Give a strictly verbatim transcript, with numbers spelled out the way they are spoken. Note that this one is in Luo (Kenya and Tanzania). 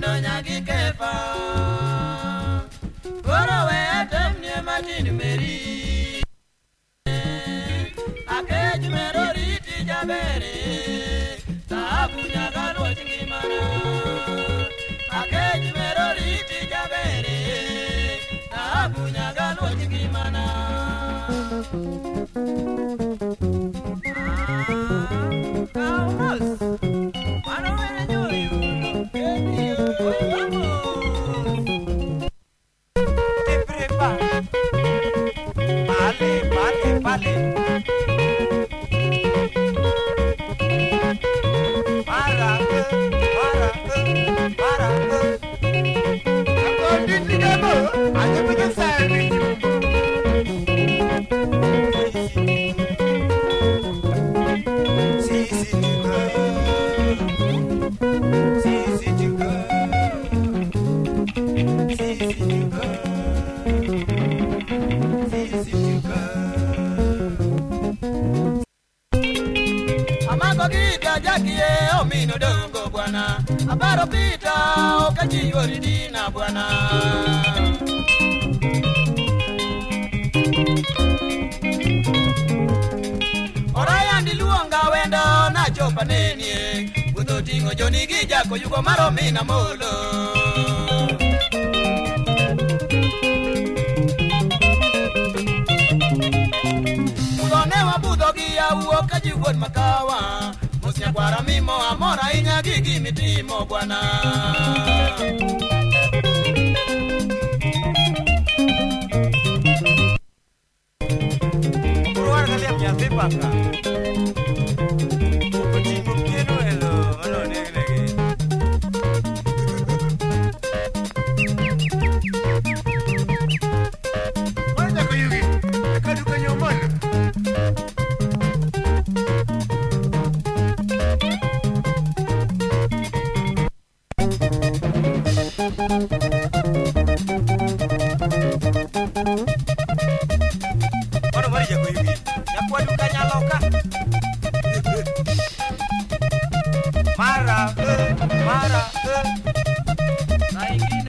nindo nyagi kefa Goro we atem nye matini meri Akej mero riti jabere Sabu nyagalo chingimana Akej mero riti jabere Sabu nyagalo chingimana Jakie omino dongo bwana Aparo pita okaji yoridina bwana Oraya ndiluonga wendo na chopa nenie Buto tingo joni gijako yugo maro mina molo Udone wa buto gia uokaji won makawa Musnya kwara mimo amora inya gigi mitimo bwana Uruar kali ya sipaka Uputi mukino elo malo neglege Wanda kuyugi kaduka nyomana Ono mari jago yugi yakwa duka nyaloka Mara eh mara eh